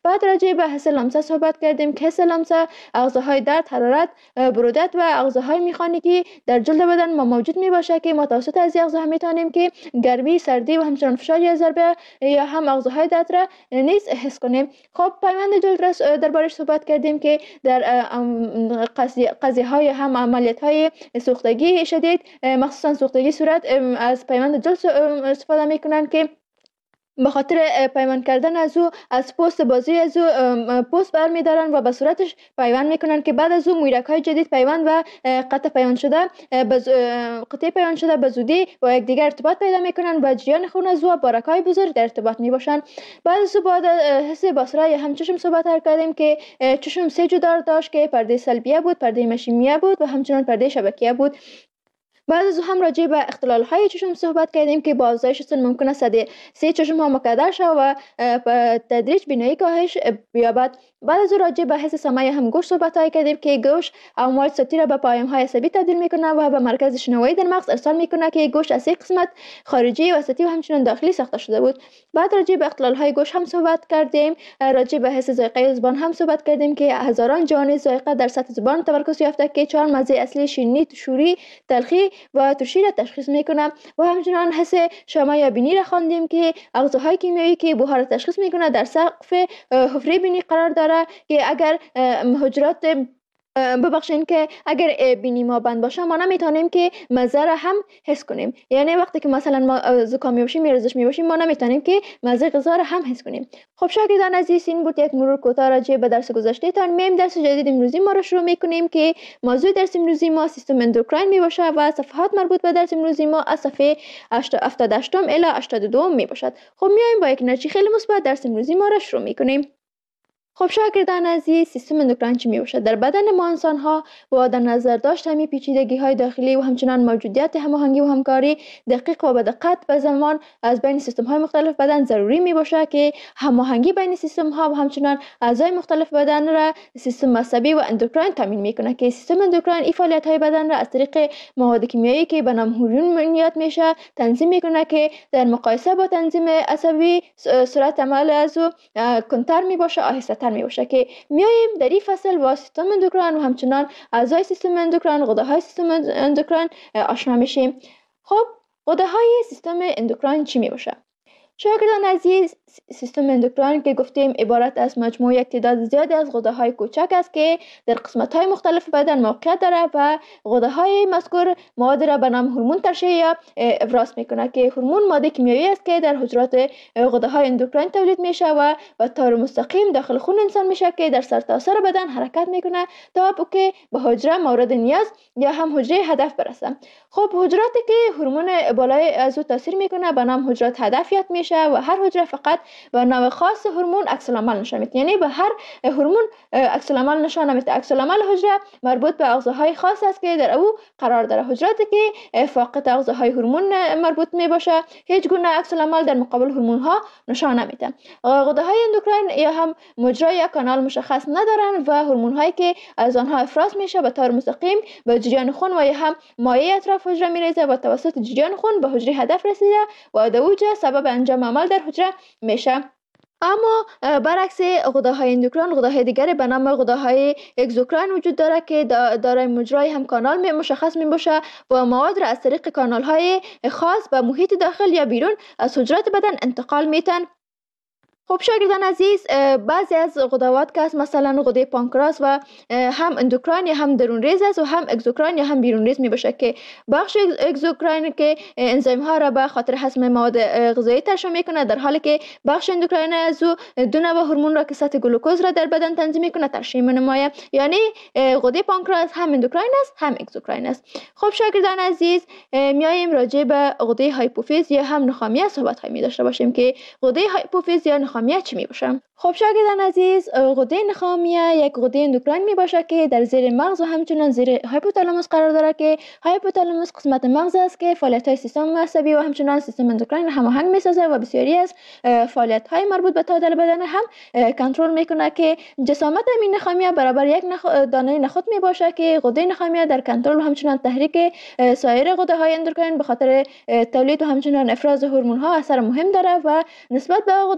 بعد راجع به حس لمسه صحبت کردیم که حس لمسه اغزاهای درد، حرارت، برودت و اغزاهای میخانیکی در جلد بدن ما موجود می باشه که ما توسط از اغزاها میتونیم که گرمی، سردی و همچنان فشار یا ضربه یا هم اغزاهای درد را نیز حس کنیم. خب پیوند جلد را دربارش صحبت کردیم که در قضیه های هم عملیات های سوختگی شدید، مخصوصا سوختگی صورت، از پیوند جلد استفاده میکنن که به خاطر پیوند کردن از پوست بازوی از پوست برمیدارن و به صورتش پیوند میکنن که بعد از مویرک های جدید پیوند و قطع پیوند شده به زودی با یکدیگر ارتباط پیدا میکنن و جریان خون از و بارک های بزرگ در ارتباط میباشن. بعد از حس بصره یا هم چشم صحبت کردیم که چشم 3 جدار داشت که پرده سلبیه بود، پرده مشیمیه بود و همچنان پرده شبکیه بود. بعد از هم راجع به اختلال های چشم صحبت کردیم که با افزایش سن ممکن است سه چشم ها مکدر شود و تدریج بینایی کاهش بیابد. بعد از راجع به حس سمعی هم گوش صحبت کردیم که گوش امواج صوتی را به پیام های عصبی تبدیل میکنه و به مرکز شنوایی در مغز ارسال میکنه که گوش از 3 قسمت خارجی، وسطی و همچنان داخلی ساخته شده بود. بعد راجع به اختلال های گوش هم صحبت کردیم. راجع به حس ذائقه زبان هم صحبت کردیم که هزاران جهان ذائقه در سطح زبان تمرکز یافته که 4 مزه اصلی شیرینی، شوری، تلخی و ترشی را تشخیص میکنه. و همچنان حس شما یا بینی را خواندیم که اغزاهای کیمیایی که بوها را تشخیص میکنه در سقف حفره بینی قرار داره که اگر حجرات که اگر بینی ما بند باشه ما نمیتونیم که مزه را هم حس کنیم. یعنی وقتی که مثلا ما زکامی باشیم یا رزش میباشیم ما نمیتونیم که مزه غذا را هم حس کنیم. خب شاگردان عزیز، این بود یک مرور کوتاه راجع به درس گذشته تان. میم درس جدید امروزی ما را شروع میکنیم که موضوع درس امروزی ما سیستم اندوکراین میباشه و صفحات مربوط به درس امروزی ما از صفحه 78 الی 82 میباشد. خب میایم با یک نتیجه خیلی مثبت درس امروزی ما را شروع میکنیم. خب شاگردان عزیز، سیستم اندوکراین چی میباشد؟ در بدن ما انسان ها با در نظر داشتن پیچیدگی های داخلی و همچنان موجودیت هماهنگی و همکاری دقیق و به دقت به زمان از بین سیستم های مختلف بدن ضروری میباشه که هماهنگی بین سیستم ها و همچنان اعضای مختلف بدن را سیستم عصبی و اندوکراین تامین میکنه که سیستم اندوکراین این فعالیت های بدن را از طریق مواد کیمیایی که به نام هورمون بنیاد میشه تنظیم میکنه که در مقایسه با تنظیم عصبی سرعت عمل از کنتر میباشه، آهسته میباشه. که میایم در این فصل با سیستم اندوکراین و همچنان اعضای سیستم اندوکراین، غده های سیستم اندوکراین آشنا میشیم. خب غده های سیستم اندوکراین چی میباشه؟ شاگردان عزیز، سیستم اندوکراین که گفتیم عبارت از مجموعه یک تعداد زیادی از غده های کوچک است که در قسمت های مختلف بدن موقعیت داره و غده های مذکور مواد را به نام هورمون ترشح یا افراز میکنه که هورمون ماده کیمیایی است که در حجرات غده های اندوکراین تولید میشه و به طور مستقیم داخل خون انسان میشه که در سرتاسر بدن حرکت میکنه تا که به حجره مورد نیاز یا هم حجره هدف برسه. خب حجراتی که هورمون بالای از او تاثیر میکنه به نام حجرات هدفیت میشه و هر حجره فقط به نوع خاص هورمون عکس العمل نشون میده. یعنی به هر هورمون عکس العمل نشون میده. عکس العمل حجره مربوط به اغزاهای خاص است که در او قرار داره. حجراتی که فاقد اغزاهای هورمون مربوط میباشه هیچ گونه عکس العمل در مقابل هورمون ها نشون نمیده. غده های اندوکراین یا هم مجرا یا کانال مشخص ندارن و هورمون هایی که از آنها افراز میشه به طور مستقیم به جریان خون و یا هم مایع اطراف حجره میریزه و توسط جریان خون به حجره هدف رسیده و در اوج سبب انجام عمل در حجره میشه. اما برعکس غده های اندوکراین، غده های دیگری به نام غده های اگزوکراین وجود داره که دارای مجرای هم کانال مشخص می باشه و مواد را از طریق کانال های خاص به محیط داخل یا بیرون از حجرات بدن انتقال میتن. خب شاگردان عزیز، بعضی از غدوات که مثلا غده پانکراس و هم اندوکراین یا هم درون ریز است و هم اگزوکراین یا هم بیرون ریز می باشه که بخش اگزوکراین که انزیم ها را به خاطر هضم مواد غذایی ترشح میکنه، در حالی که بخش اندوکراین از دو نوع هورمون را که سطح گلوکوز را در بدن تنظیم میکنه ترشح می‌نماید. یعنی غده پانکراس هم اندوکراین است هم اگزوکراین است. خب شاگردان عزیز، میایم راجع به غده هایپوفیز یا هم نخامیه صحبت می داشته باشیم که غده هایپوفیز یا نخامیه چی می باشه؟ خب شاگردان عزیز، غده نخامیه یک غده اندوکراین می باشه که در زیر مغز و همچنان زیر هایپوتالاموس قرار داره که هایپوتالاموس قسمت مغز است که فعالیت های سیستم عصبی و همچنان سیستم اندوکراین هماهنگ می سازه و بسیاری از فعالیت های مربوط به تعادل بدن هم کنترل میکنه که جسامت این نخامیه برابر یک دانه نخود می باشه که غده نخامیه در کنترل و همچنان تحریک سایر غده های اندوکراین به خاطر تولید و همچنان افراز هورمون ها اثر مهم داره و نسبت به غده های دیگر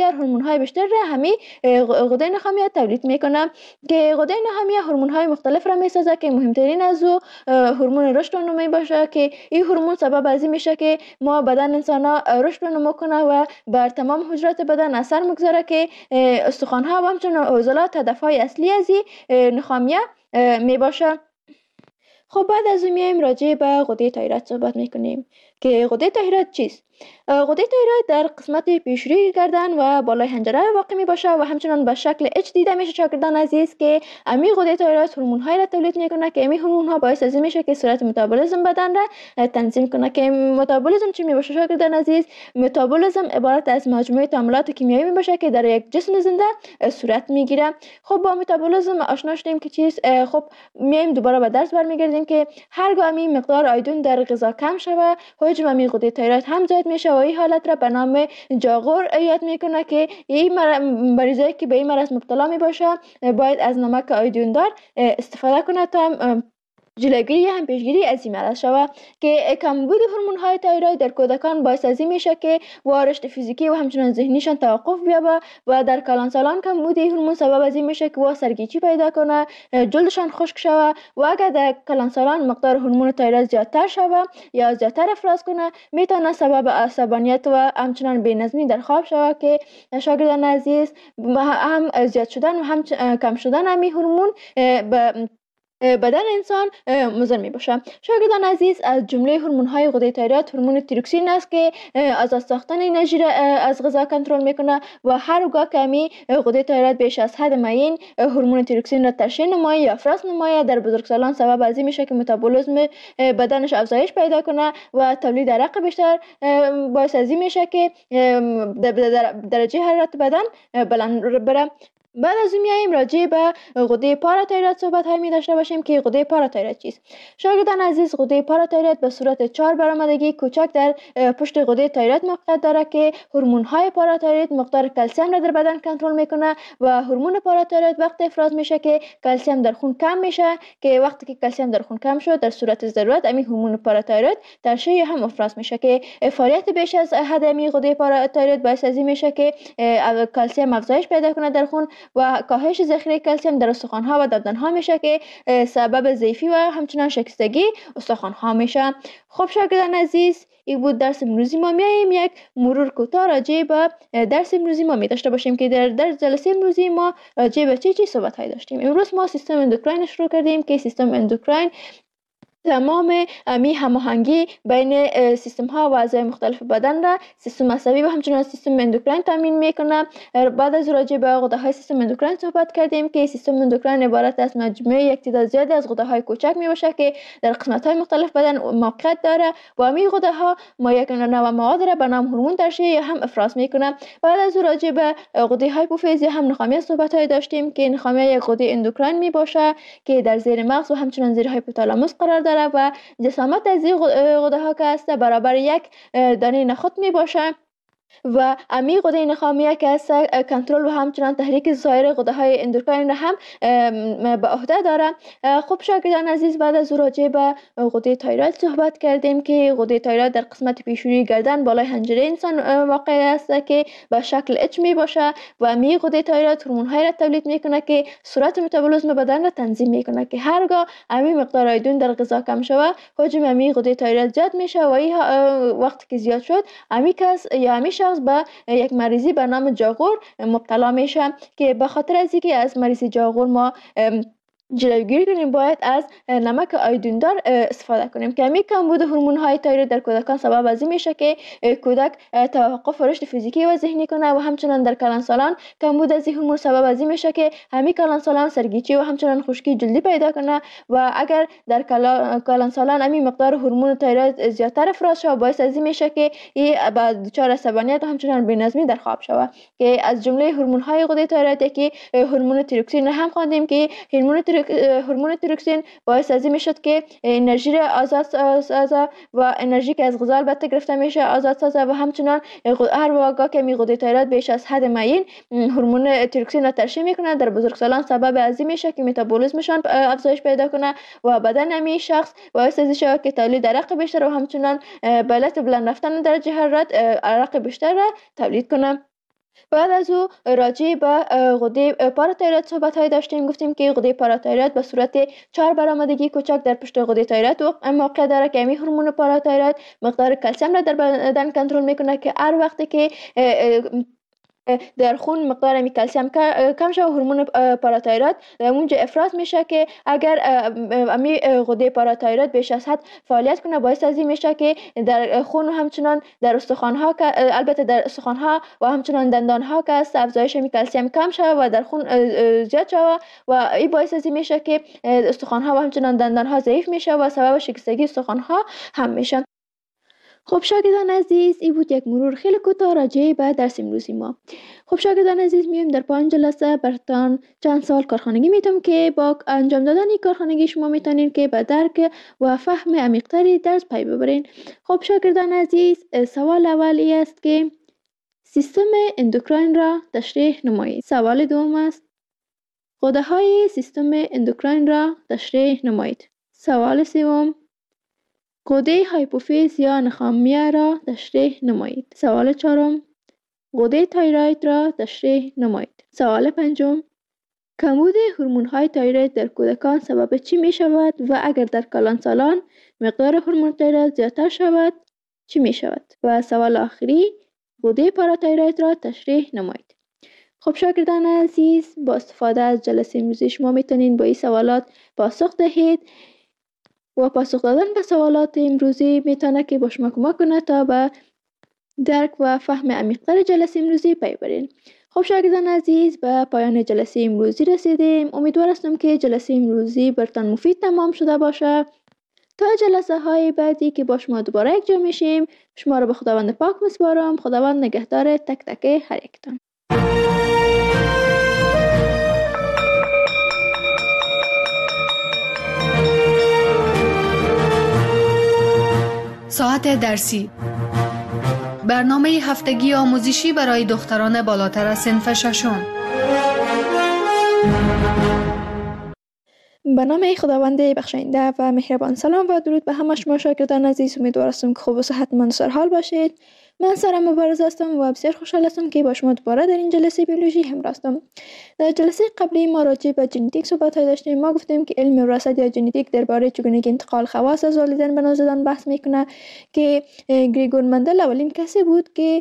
بسیار هورمون های بیشتر را همین غده نخامیه تولید میکنه که غده نخامیه هورمون های مختلف را میسازه که مهمترین از او هورمون رشد و نمو باشه که این هورمون سبب از این میشه که ما بدن انسان ها رشد و نمو کنه و بر تمام حجرات بدن اثر مگذاره که استخوان ها و همچنین عضلات هدف های اصلی از این نخامیه می باشه. خب بعد از اون میایم راجع به غده تایروید صحبت میکنیم که غده تایروید چیست؟ غده تایروید در قسمت پیشروی گردن و بالای حنجره واقع می باشه و همچنان به شکل اچ دیده میشه شاگردان عزیز که امی غده تایروید هورمون های را تولید میکنه که امی هورمون ها باعث از این میشه که سرعت متابولیسم بدن را تنظیم کنه. که متابولیسم چی می باشه شاگردان عزیز؟ متابولیسم عبارت از مجموعه تعاملات کیمیایی می باشه که در یک جسم زنده صورت میگیره. خب با متابولیسم آشنا شدیم که چیست. خب میایم دوباره به درس برمیگردیم که هرگاه امی مقدار آیودین در غذا کم شوه حجم امی غده تایروید هم زیاد میشه و این حالت را به نام جاغور یاد میکنه که این مریضایی که به این مرض مبتلا می باشه باید از نمک آیودین دار استفاده کنه تا جلوگیری هم پیشگیری از این مرض شود. که کمبود هورمون های تایروید در کودکان باعث از این میشه که رشد فیزیکی و همچنین ذهنیشان توقف بیابه و در کلانسالان کمبود هورمون سبب از این میشه که سرگیچی پیدا کنه، جلدشان خشک شود و اگر در کلانسالان مقدار هورمون تایروید زیادتر شود یا زیادتر افراز کنه میتونه سبب عصبانیت و همچنین بی‌نظمی در خواب شود که شاگردان عزیز هم زیاد شدن و هم کم شدن همین هورمون به بدن انسان مضر می باشه. شاگردان عزیز از جمله هورمون های غده تایروید هورمون تیروکسین است که از ساختن انرژی را از غذا کنترل میکنه و هرگاه که می غده تایروید بیش از حد معین هورمون تیروکسین را ترشح نمایه یا افراز نمایه در بزرگسالان سبب از این میشه که متابولیسم بدنش افزایش پیدا کنه و تولید عرق بیشتر باعث از این میشه که درجه حرارت بدن بلند بره. بعد از اون میایم راجع به غده پاراتایروید صحبت های می داشته باشیم که غده پاراتایروید چیست. شاگردان عزیز غده پاراتایروید به صورت 4 برآمدگی کوچک در پشت غده تایروید موقعیت داره که هورمون های پاراتایروید مقدار کلسیم را در بدن کنترل میکنه و هورمون پاراتایروید وقتی افراز میشه که کلسیم در خون کم میشه که وقتی که کلسیم در خون کم شد در صورت ضرورت امی هورمون پاراتایروید ترشح هم افراز میشه که فعالیت بیش از حد امی غده پاراتایروید باعث از این میشه که کلسیم افزایش پیدا کنه در خون و کاهش ذخیره کلسیم در استخوان ها و دندان ها میشه که سبب ضعفی و همچنان شکستگی استخوان ها میشه. خب شاگردان عزیز این بود درس امروزی ما. میایم یک مرور کوتاه راجع به درس امروزی ما می داشته باشیم که در جلسه امروزی ما راجع به چی صحبت های داشتیم. امروز ما سیستم اندوکراین شروع کردیم که سیستم اندوکراین تمام می هماهنگی بین سیستم ها و اعضای مختلف بدن را سیستم عصبی و همچنین سیستم اندوکراین تامین میکنه. بعد از راجع به غده های سیستم اندوکراین صحبت کردیم که سیستم اندوکراین عبارت از مجموعه یک تعداد زیادی از غده های کوچک می باشه که در قسمت های مختلف بدن موقعیت داره و همین غده ها ما یک نوع مواد را به نام هورمون ترشح یا هم افراز میکنه. بعد از راجع به غده هایپوفیز هم نخامیه صحبت های داشتیم که نخامیه یک غده اندوکراین می باشه که در زیر مغز و همچنین زیر هایپوتالاموس قرار داره و جسامت از این غده ها که هست برابر یک دانه نخود می باشه و امی غده نخامیه که هست کنترل و همچنان تحریک سایر غده های اندوکراین را هم به عهده داره. خب شاگردان عزیز بعد از راجع به غده تایروید صحبت کردیم که غده تایروید در قسمت پیشروی گردن بالای حنجره انسان واقع است که به شکل اچ می باشه و امی غده تایروید هورمون های را تولید میکنه که سرعت متابولیسم بدن را تنظیم میکنه که هرگاه امی مقدار آیودین در غذا کم شوه حجم امی غده تایروید زیاد میشه و این وقتی که زیاد شد امی کس یا امی شخص به یک مریضی به نام جاغور مبتلا میشه که به خاطر از اینکه از مریضی جاغور ما جلوگیری کنیم باید از نمک آیودین دار استفاده کنیم که همین کمبود هورمون های تایروید در کودکان سبب از این میشه که کودک توقف رشد فیزیکی و ذهنی کنه و همچنین در کلانسالان کمبود از این هورمون سبب از این میشه که همین کلانسالان سرگیچی و همچنین خشکی جلدی پیدا کنه و اگر در کلانسالان همین مقدار هورمون تایروید زیادتر افراز شود باعث از این میشه که این با دچار عصبانیت و همچنین بی‌نظمی در خواب شود که از جمله هورمون های غده تایروید که هورمون تیروکسین هم خواندیم که هورمون تیروکسین باعث از این میشد که انرژی را آزاد سازه و انرژی که از غذا البته گرفته میشه آزاد سازه و همچنان هر واقع که غده تایروید بیش از حد معین هورمون تیروکسین را ترشح میکنه در بزرگسالان سبب از این میشه که متابولیسمشان افزایش پیدا کنه و بدن همین شخص باعث از این شود که تولید عرق بیشتر و همچنان به علت بلند رفتن درجه حرارت عرق بیشتر را تولید کنه. بعد از او راجع به غده پاراتایروید صحبت های داشتیم. گفتیم که غده پاراتایروید به صورت 4 برآمدگی کوچک در پشت غده تایروید موقع داره که همین هورمون پاراتایروید مقدار کلسیم را در بدن کنترل میکنه که هر وقتی که در خون مقدار می کلسیم کم شود هورمون پاراتایروید در اونجا افراز میشه که اگر امی غده پاراتایروید بیش از حد فعالیت کنه باعث از این میشه که در خون و همچنان در استخوان ها البته در استخوان ها و همچنان دندان ها که است افزایش می کلسیم کم شود و در خون زیاد شود و این باعث از این میشه که استخوان ها و همچنان دندان ها ضعیف میشه و سبب شکستگی استخوان ها هم میشه. خب شاگردان عزیز، این بود یک مرور خیلی کوتاه راجع به درس امروزی ما. خب شاگردان عزیز، میایم در 5 جلسه براتان چند سوال کارخانگی میتونم که با انجام دادن این کارخانگی شما میتونین که به درک و فهم عمیق‌تری درس پی ببرین. خب شاگردان عزیز، سوال اولی است که سیستم اندوکراین را تشریح نمایید. سوال دوم است غده های سیستم اندوکراین را تشریح نمایید. سوال سوم غده هایپوفیز یا نخامیه را تشریح نمایید. سوال چهارم غده تایروید را تشریح نمایید. سوال پنجم کمبود هورمون های تایروید در کودکان سبب چی می شود و اگر در کلانسالان مقدار هورمون تایروید زیادتر شود چی می شود؟ و سوال آخری غده پاراتایروید را تشریح نمایید. خب شاگردان عزیز، با استفاده از جلسه امروزی شما میتونین با این سوالات پاسخ دهید و پاسخ دادن به سوالات امروزی میتونه که با شما کمک کنه تا به درک و فهم عمیق‌تر جلسه امروزی پی برین. خب شاگردان عزیز، به پایان جلسه امروزی رسیدیم. امیدوار هستم که جلسه امروزی برتان مفید تمام شده باشه. تا جلسه های بعدی که با شما دوباره یک جا میشیم، شما را به خداوند پاک میسپارم. خداوند نگهدار تک تک هر یکتان. ساعت درسی، برنامه هفتگی آموزشی برای دختران بالاتر از صنف ششم. به نام خداوند بخشاینده و مهربان. سلام و درود به همه شما شاگردان عزیز. امیدوار هستم که خوب و صحتمند و سرحال باشید. من سارا مبارز هستم و بسیار خوشحال هستم که با شما دوباره در این جلسه بیولوژی همراه هستم. در جلسه قبلی ما راجع به ژنتیک صحبت داشتیم. ما گفتیم که علم وراثت یا ژنتیک درباره چگونگی انتقال خواص از والدین به نوزادان بحث میکنه که گریگور مندل اولین کسی بود که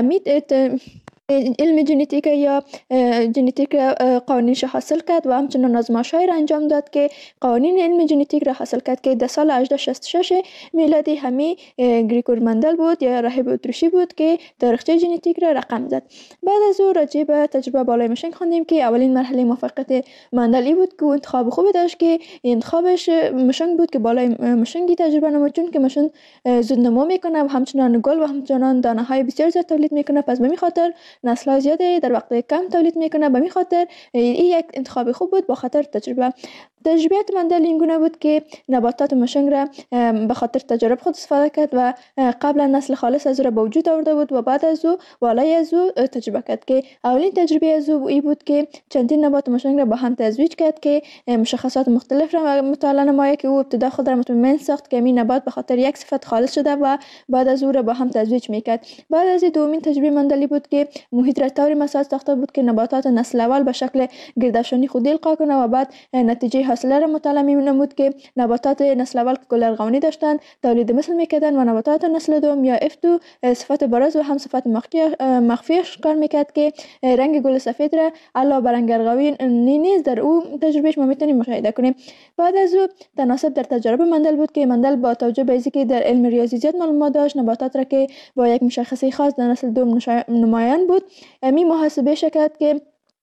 علم ژنتیک یا ژنتیک قوانینش حاصل کرد و همچنان آزمایش‌هایی را انجام داد که قوانین علم ژنتیک را حاصل کرد که در سال 1866 میلادی همی گریگور مندل بود یا راهب اتریشی بود که تاریخچه ژنتیک را رقم زد. بعد از او راجع به تجربه بالای مشنگ خواندیم که اولین مرحله موفقیت مندل بود که انتخاب خوبی داشت که انتخابش مشنگ بود که بالای مشنگی تجربه نمود، چون که مشنگ زود نمو میکنه و همچنان گل و همچنان دانه های بسیار زیاد تولید میکنه. پس به این خاطر نسل زیاده در وقت کم تولید میکنه. به این خاطر این یک انتخاب خوب بود. با خاطر تجربیات مندل این گونه بود که نباتات مشنگ را به خاطر تجارب خود استفاده کرد و قبلا نسل خالص از او را به وجود آورده بود و بعد از او والای از او تجربه کرد که اولین تجربه از او این بود که چندین نبات مشنگ را با هم تزویج کرد که مشخصات مختلف را مطالعه نماید که او ابتدا خود را مطمئن ساخت که این نبات به خاطر یک صفت خالص شده و بعد از او را با هم تزویج میکرد. بعد از دومین تجربه مندلی بود که محیط را طوری مساج ساخته بود که نباتات نسل اول به شکل گردافشانی خودی القا کنه و بعد نتیجه حاصله را مطالعه نمود که نباتات نسل اول که گل ارغوانی داشتند تولید مثل میکردند و نباتات نسل دوم یا F2 صفت بارز و هم صفت مخفیش کار میکرد که رنگ گل سفید را علاوه بر رنگ ارغوانی نیز در او تجربهش ما میتونیم مشاهده کنیم. بعد از او تناسب در تجربه مندل بود که مندل با توجه به اینکه در علم ریاضی زیاد معلومات داشت نباتات را که با یک مشخصه خاص در نسل دوم نمایان بود می محاسبه شکرد که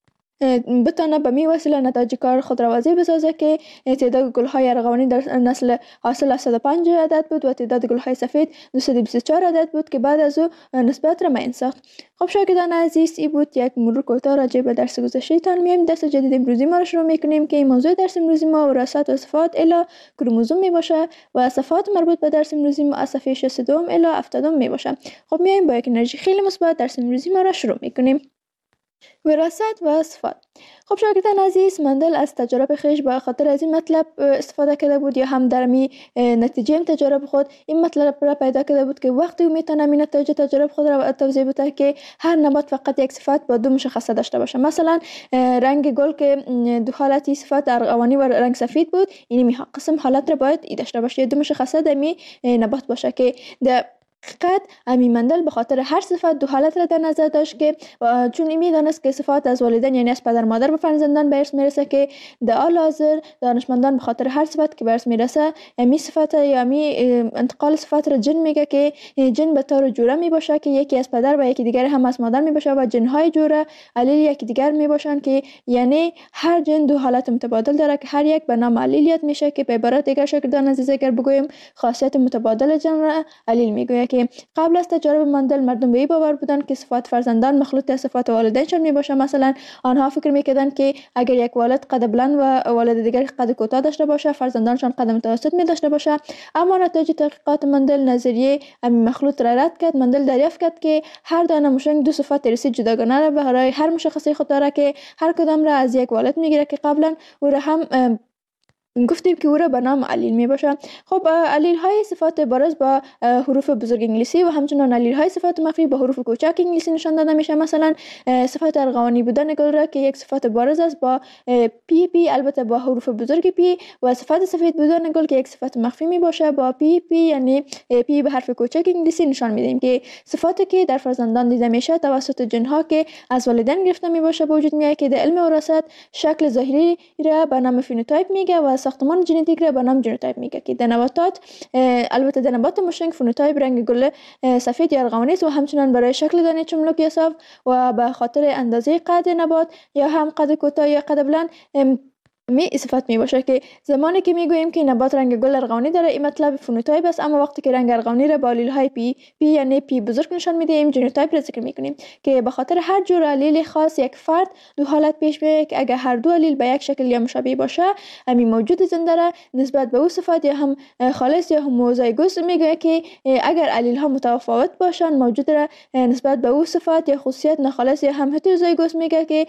بتانه به می وسیله نتایج کار خود را واضح بسازه که تعداد گل‌های ارغوانی در نسل حاصل 105 عدد بود و تعداد گل‌های سفید 224 عدد بود که بعد از او نسبت را معین ساخت. خب شاگردان عزیز، این بود یک مرور کوتاه راجع به درس گذشته تان. میایم درس جدید امروزی ما را شروع میکنیم که موضوع درس امروزی ما وراثت و صفات الی کروموزوم می باشه و صفات مربوط به درس امروزی ما از صفحه 62 الی 70 می باشه. خب میایم با یک انرژی خیلی مثبت درس امروزی ما را شروع میکنیم. وراثت و صفات. خب شاگردان عزیز، مندل از تجارب خویش به خاطر از این مطلب استفاده کرده بود یا هم در می نتیجه تجارب خود این مطلب را پیدا کرده بود که وقتی او میتونه این نتیجه تجارب خود را توضیح بده که هر نبات فقط یک صفت با دو مشخصه داشته باشه. مثلا رنگ گل که دو حالتی صفت ارغوانی و رنگ سفید بود، این می قسم حالت را باید ای داشته باشه، دو مشخصه در می نبات باشه که در حقیقت امی مندل به خاطر هر صفت دو حالت را در نظر داشت که چون می دانست که صفات از والدین یعنی از پدر مادر به فرزندان به ارث میرسه که در حال حاضر دانشمندان به خاطر هر صفت که به ارث میرسه امی صفت یا امی انتقال صفت را جن میگه که جن به طور جوره می باشه که یکی از پدر و یکی دیگر هم از مادر می باشه و جنهای جوره علیل یکی دیگر می باشن که یعنی هر جن دو حالت متبادل داره که هر یک به نام علیلیت میشه که به عبارت دیگر شاگردان عزیز اگر بگویم خاصیت متبادل جن را علیل میگوید. که قبل از تجارب مندل مردم به این باور بودند که صفات فرزندان مخلوط از صفات والدینشان می باشه. مثلا آنها فکر میکردند که اگر یک والد قد بلند و والد دیگر قد کوتاه داشته باشه فرزندانشان قد متوسط می داشته باشه. اما نتیجه تحقیقات مندل نظریه امی مخلوط را رد کرد. مندل دریافت کرد که هر دانه موشنگ دو صفت ارثی جداگانه را برای هر مشخصه خود داره که هر کدام را از یک والد میگیره که قبلا او را هم گفتیم که او را به نام علیل می باشه. خب علیل های صفات بارز با حروف بزرگ انگلیسی و همچنان علیل های صفات مخفی با حروف کوچک انگلیسی نشان داده میشه. مثلا صفات ارغوانی بودن گل را که یک صفت بارز است با پی البته با حروف بزرگ پی و صفت سفید بودن گل که یک صفت مخفی می باشه با پی یعنی پی به حرف کوچک انگلیسی نشان میدیم که صفاتی که در فرزندان دیده میشه توسط جنها که از والدین گرفته می باشه به وجود میاد که در علم وراثت شکل ظاهری را به نام فنوتایپ میگه و ساختمان ژنتیک را به نام ژنوتایپ میگه که در نباتات البته در نبات موشنگ فنوتایپ رنگ گل سفید یا ارغوانی است و همچنان برای شکل دانه چملک یا صاف و به خاطر اندازه قد نبات یا هم قد کوتاه یا قد بلند می صفت می باشه که زمانی که میگوییم که نبات رنگ گل ارغوانی داره این مطلب فنوتایپ است. اما وقتی که رنگ ارغوانی را با علیل های پی یعنی پی بزرگ نشان میدیم ژنوتایپ را ذکر میکنیم که به خاطر هر جور علیل خاص یک فرد دو حالت پیش میاد که اگر هر دو علیل به یک شکل یا مشابه باشه امی موجود زنده را نسبت به او صفت یا هم خالص یا هموزایگوس میگه که اگر علیل ها متفاوت باشن موجود را نسبت به او صفت یا خصوصیت ناخالص یا هم هتروزایگوس میگه که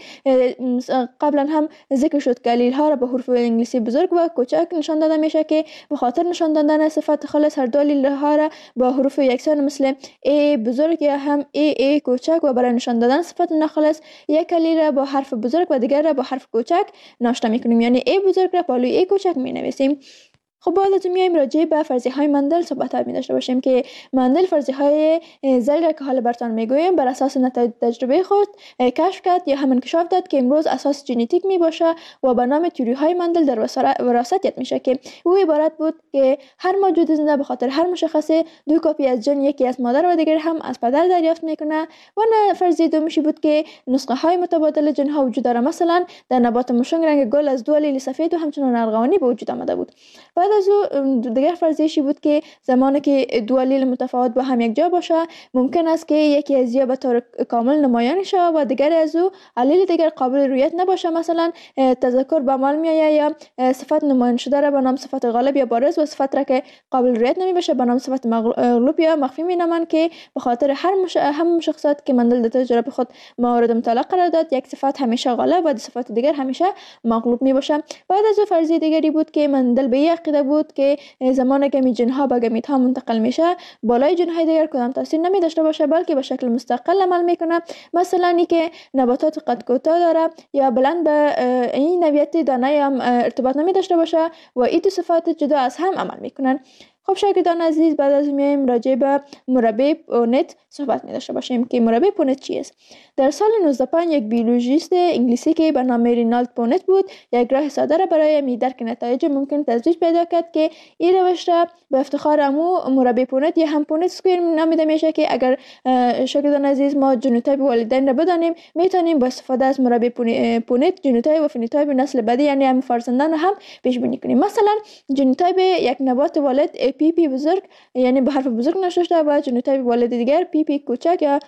قبلا هم ذکر شد که علیل ها به حروف انگلیسی بزرگ و کوچک نشان داده میشه که به خاطر نشان دادن صفت خالص هر دو علیل ها را با حروف یکسان مثل ای بزرگ یا هم ای کوچک و برای نشان دادن صفت ناخالص یک علیل را با حرف بزرگ و دیگر را با حرف کوچک ناشته میکنیم یعنی ای بزرگ را بالای ای کوچک مینویسیم. خب بعد از میایم راجع به فرضیه های مندل صحبت می داشته باشیم که مندل فرضیه های ذیل را که حالا براتون میگویم بر اساس نتایج تجربه خود کشف کرد یا هم انکشاف داد که امروز اساس ژنتیک می باشه و به نام تئوری های مندل در وراثت یاد میشه که او عبارت بود که هر موجود زنده به خاطر هر مشخصه دو کپی از ژن یکی از مادر و دیگر هم از پدر دریافت میکنه. و فرضیه دومیشی بود که نسخه های متبادل ژن ها وجود داره. مثلا در نبات موشنگ رنگ گل از دو علیل سفید و همچنان ارغوانی به وجود آمده بود. بعد از او دیگر فرضیه‌ای بود که زمانی که دو علیل متفاوت با هم یک جا باشه ممکن است که یکی از یا به طور کامل نمایان شود و دیگر از او علیل دیگر قابل رویت نباشه. مثلا تذکر به عمل میآید یا صفت نمایان شده را به نام صفت غالب یا بارز و صفت را که قابل رویت نمی باشه به نام صفت مغلوب یا مخفی مینامند که به خاطر هر مشخصات که مندل در تجربه خود مورد مطالعه قرار داد یک صفت همیشه غالب و صفت دیگر همیشه مغلوب می باشه. بعد از او فرضیه دیگری بود که مندل به این عقیده بود که زمانی که جن ها به گمیت ها منتقل میشه بالای جن های دیگر کدام تاثیر نمی داشته باشه بلکه به شکل مستقل عمل میکنه. مثلا ای که نباتات قد کوتاه داره یا بلند به این نوعیت دانه هم ارتباط نمی داشته باشه و این دو صفات جدا از هم عمل میکنن. خب شاگردان عزیز بعد از میایم راجع به مربع پونت صحبت می داشته باشیم که مربع پونت چی است. در سال 1905 یک بیولوژیست انگلیسی که به نام رینالد پونت بود یک راه ساده را برای درک نتایج ممکن تدریج پیدا کرد که این روش را به افتخار امو مربع پونت یا هم پونت اسکوئر نامیده میشه که اگر شاگردان عزیز ما ژنوتایپ والدین را بدانیم میتونیم با استفاده از مربع پونت ژنوتایپ و فنوتایپ نسل بعدی یعنی هم فرزندان هم پیش بینی کنیم. مثلا ژنوتایپ یک نبات والد پی بزرگ یعنی به حرف بزرگ نوشته شده و ژنوتایپ والد دیگر پی کوچک یا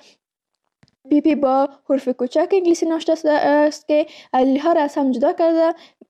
پی با حرف کوچک انگلیسی نوشته است که علیل ها را از هم جدا کرده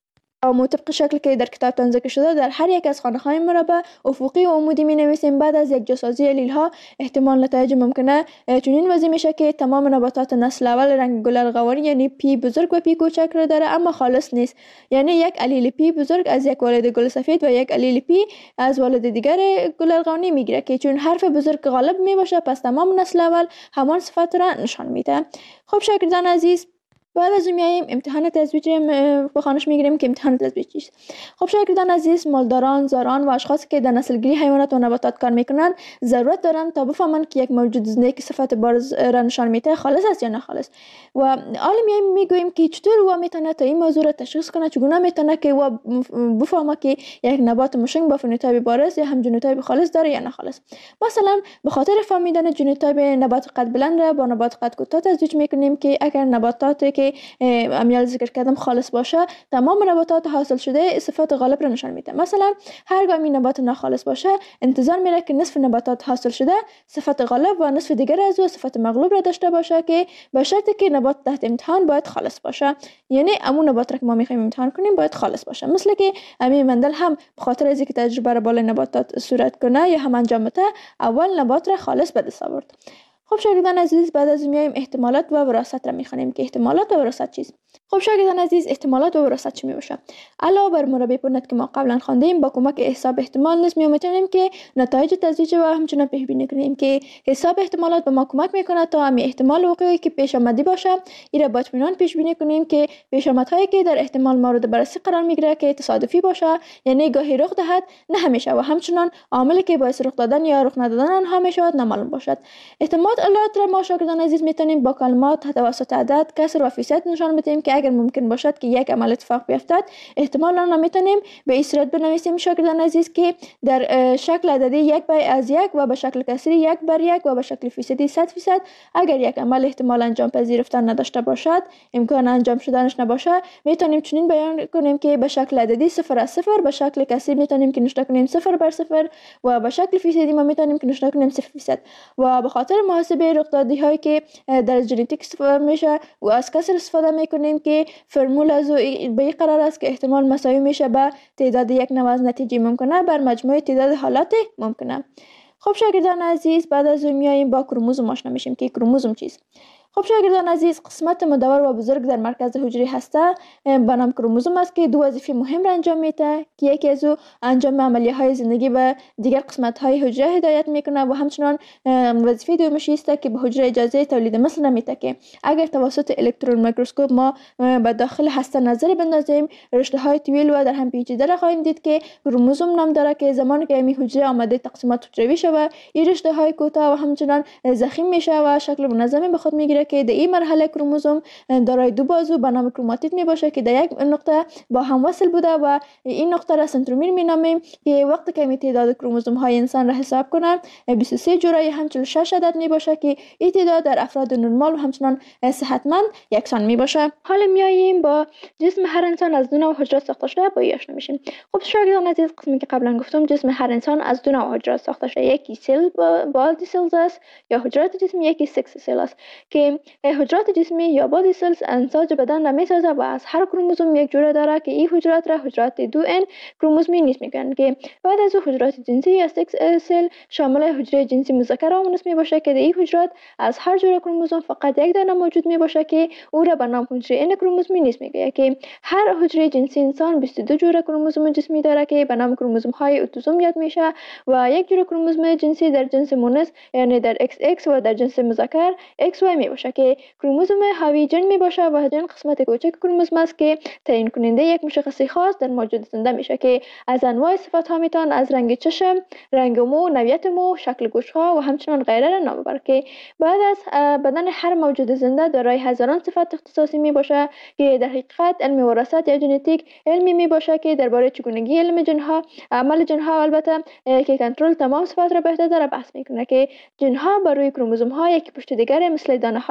اما طبق شکل که در کتابتان ذکر شده در هر یک از خانه‌های مربع افقی و عمودی می‌نویسیم. بعد از یک جاسازی لیل‌ها احتمال نتایج ممکنه چنین وضع میشه که تمام نباتات نسل اول رنگ گل ارغوانی یعنی پی بزرگ و پی کوچک را داره اما خالص نیست. یعنی یک علیل پی بزرگ از یک والد گل سفید و یک علیل پی از والد دیگر گل ارغوانی میگیره که چون حرف بزرگ غالب میباشه پس تمام نسل اول همان صفت را نشان میده. خب شاگردان عزیز، بعد از میاییم امتحان تزویج به خانش میگیریم که امتحان تزویج چیست. خب شاگردان عزیز، مالداران، زاران و اشخاصی که در نسلگیری حیوانات و نباتات کار میکنن ضرورت دارن تا بفهمن که یک موجود زنده که صفت بارز را نشان میده خالص است یا ناخالص. و حالا میگوییم که چطور او میتونه تا این موضوع را تشخیص کنه، چگونه میتونه که او بفهمه که یک نبات مشنگ با فنوتایپ بارز یا هم ژنوتایپ خالص داره یا ناخالص. مثلا به خاطر فهمیدن ژنوتایپ نبات قد بلند را با نبات قد کوتاه تزویج میکنیم که اگر نباتاتی که امیال ذکر کردم خالص باشه تمام نباتات حاصل شده صفات غالب را نشان میده. مثلا هرگاه این نبات ناخالص باشه انتظار میره که نصف نباتات حاصل شده صفت غالب و نصف دیگر از او صفت مغلوب را داشته باشه که به شرطی که نبات تحت امتحان باید خالص باشه. یعنی امون نبات را که ما میخوایم امتحان کنیم باید خالص باشه. مثل که امی مندل هم به خاطر از اینکه تجربه را بالای نباتات صورت کنه یا هم انجام بده اول نبات را خالص به دست آورد. خب شاگردان عزیز، بعد از میایم احتمالات و وراثت را میخوانیم که احتمالات و وراثت چیست. خب شاگردان عزیز، احتمالات و وراثت چی میباشه؟ علاوه بر مربع پرنت که ما قبلا خواندیم با کمک حساب احتمال نیز میتونیم که نتایج تزویج و همچنین پیش بینی کنیم که حساب احتمالات به ما کمک میکنه تا همین احتمال وقوعی که پیش آمده باشه ایره با اطمینان پیش بینی کنیم که پیش آمدهایی که در احتمال مورد بررسی قرار میگیره که تصادفی باشه یعنی گاهی رخ دهد نه همیشه و همچنین عاملی که باعث رخ دادن یا رخ ندادن آنها میشود نامعلوم باشد. احتمالات ما شاگردان عزیز میتونیم با کلمات توسط عدد، کسر و فیصد نشان بدیم که اگر ممکن باشد که یک عمل اتفاق بیفتد احتمال آن را میتونیم به این صورت بنویسیم شاگردان عزیز که در شکل عددی 1 بر از 1 و به شکل کسری 1 بر 1 و به شکل فیصدی 100%. اگر یک عمل احتمال انجام پذیرفتن نداشته باشد، امکان انجام شدنش نباشه، میتونیم چنین بیان کنیم که به شکل عددی 0 از 0 به شکل کسری میتونیم که نشان کنیم 0 بر 0 و به شکل فیصدی ما میتونیم که نشان کنیم 0%. و به خاطر محاسبه رخدادی هایی که در ژنتیک استفاده میشه و از کسر استفاده میکنیم که فرمول از به این قرار است که احتمال مساوی میشه به تعداد یک نوع از نتیجه ممکنه بر مجموع تعداد حالات ممکنه. خب شاگردان عزیز، بعد از اون میاییم با کروموزوم آشنا میشیم که کروموزوم چیست. خب شاگردان عزیز، قسمت مدور و بزرگ در مرکز حجره هسته به نام کروموزوم است که دو وظیفه مهم را انجام میده که یکی از او انجام عملیه های زندگی به دیگر قسمت های حجره هدایت میکنه و همچنان وظیفه دومش است که به حجره اجازه تولید مثل نمیده که اگر توسط الکترون میکروسکوپ ما به داخل هسته نظر بندازیم رشته های طویل و در هم پیچیده را خواهیم دید که کروموزوم نام داره که زمانی که این حجره آماده تقسیمات حجروی شود این رشته های کوتاه و همچنان ضخیم میشه و شکل منظمی به خود میگیره که در این مرحله کروموزوم دارای دو بازو به نام کروماتید می باشه که در یک نقطه با هم وصل بوده و این نقطه را سنترومیر می نامیم که وقتی که تعداد کروموزوم های انسان را حساب کنن 23 جوره هم 46 عدد می باشه که این تعداد در افراد نرمال و همچنان صحتمند یکسان می باشه. حالا میاییم با جسم هر انسان از دو نوع حجرات ساخته شده با آشنا میشیم. خب شاگردان عزیز، قسمی که قبلا گفتم جسم هر انسان از دو نوع حجرات ساخته شده، یکی سل بادی سلز است یا حجرات جسمی، یکی سکس سل است که حجرات جسمی یا بادی سلز انساج بدن را میسازه و از هر کروموزوم یک جوره داره که این حجرات را حجرات 2n کروموزومی نیست میگن که بعد از حجرات جنسی یا سکس سل شامل حجره جنسی مذکر و مؤنث می باشه که در این حجرات از هر جوره کروموزوم فقط یک دانه موجود می باشه که او را به نام حجره n کروموزومی نیست میگه که هر حجره جنسی انسان 22 جوره کروموزوم جسمی داره که به نام کروموزوم های اتوزوم یاد میشه و یک جوره کروموزوم جنسی در جنس مؤنث یعنی در XX و در جنس مذکر XY می باشه که کروموزوم حاوی جن می باشه و جن قسمت کوچک کروموزوم است که تعیین کننده یک مشخصه خاص در موجود زنده میشه که از انواع صفات ها میتون از رنگ چشم، رنگ مو، نوعیت مو، شکل گوش ها و همچنان غیره را نام ببره که بعد از بدن هر موجود زنده دارای هزاران صفت اختصاصی می باشه که در حقیقت علم وراثت یا ژنتیک علمی می باشه که درباره چگونگی علم جنها، عمل جنها البته که کنترل تمام صفات را به عهده داره بحث میکنه که جنها بر روی کروموزوم ها یکی پشت دیگر مثل دانه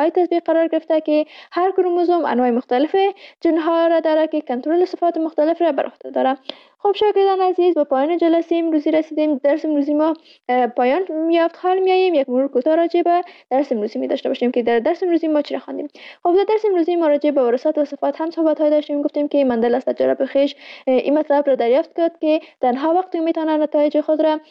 های تثبیت قرار گرفته که هر کروموزوم انواع مختلف ژن ها را دارد که کنترل صفات مختلف را بر عهده دارد. خب شاگردان عزیز، به پایان جلسه امروزی رسیدیم. درس امروزی ما پایان میافت. حال میاییم یک مرور کوتاه راجع به درس امروزی می داشته باشیم که در درس امروزی ما چی خواندیم. خب در درس امروزی ما راجع به وراثت و صفات هم صحبت های داشتیم. گفتیم که مندل از تجربه خویش این مطلب را دریافت کرد که تنها وقتی میتونه نتایج خود را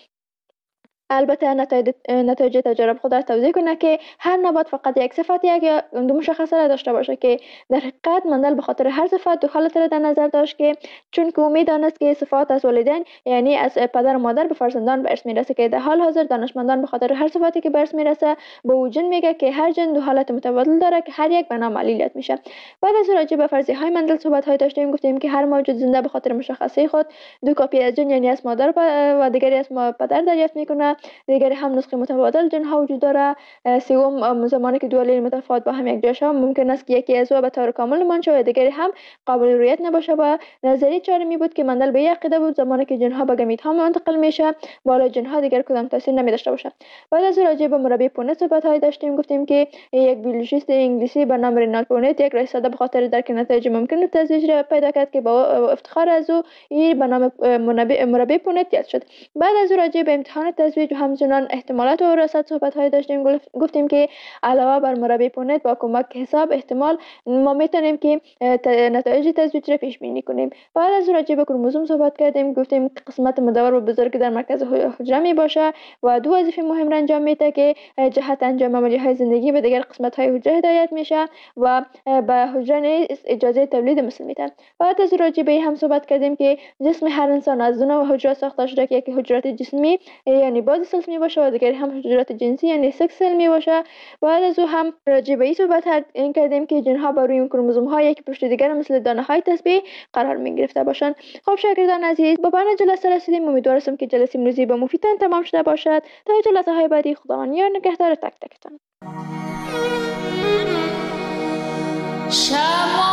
البته نتایج تجارب خود را توضیح کنه که هر نبات فقط یک صفت یک یا دو مشخصه را داشته باشه که در حقیقت مندل به خاطر هر صفت دو حالت را در نظر داشت که چون که امید دانست که صفات از والدین یعنی از پدر و مادر به فرزندان به ارث میرسه که در حال حاضر دانشمندان به خاطر هر صفتی که به ارث میرسه به او ژن میگه که هر ژن دو حالت متبادل داره که هر یک به نام علیلیت میشه. بعد از راجع به فرضیه های مندل صحبت های داشتیم. گفتیم که هر موجود زنده به خاطر مشخصه خود دو کپی از ژن یعنی از مادر و دیگری از پدر دریافت میکنه. دیگری هم نسخه متبادل ژن ها وجود داره. سوم زمانی که دو آلیل متفاوت با هم یک جا شوند ممکن است که یکی از او به طور کامل منشأ و دیگری هم قابل رؤیت نباشه. و نظریه چهارمی بود که مندل به یک عقیده بود زمانی که ژن ها به گمیت ها منتقل میشه بالا ژن ها دیگر کدام تاثیر نمی داشته باشه. بعد از راجع به مربی پونت صحبت های داشتیم. گفتیم که یک بیولوژیست انگلیسی به نام رینالد پونت یک رئیس ساده به خاطر درک نتایج ممکن تزویج را پیدا کرد که با افتخار از او به نام مربی پونت یاد شد. بعد از راجع به امتحان تزویج و همچنان احتمالات و وراثت صحبت های داشتیم. گفتیم که علاوه بر مربی پونت با کمک حساب احتمال ما میتونیم که نتایج تزویج را پیش بینی کنیم. بعد از راجع به کروموزوم صحبت کردیم. گفتیم که قسمت مدور و بزرگ در مرکز حجره می باشه و دو وظیفه مهم را انجام میده که جهت انجام عملیه های زندگی به دیگر قسمت های حجره هدایت میشه و به حجره نیز اجازه تولید مثل میده. بعد از راجع به هم صحبت کردیم که جسم هر انسان از دو نوع حجره ساخته شده که یکی حجرات جسمی یعنی بازی سلز می باشه و دیگری هم حجرات جنسی یعنی سکس سل می باشه. بعد از او هم راجع به این صحبت کردیم که ژن ها بر روی کروموزوم ها یک پشت دیگر مثل دانه های تسبیح قرار می گرفته باشند. خب شاگردان عزیز، به پایان جلسه رسیدیم. امیدوارم که جلسه امروزی به مفیدتان تمام شده باشد. تا جلسه های بعدی خداوند یار نگهدار تک تکتان.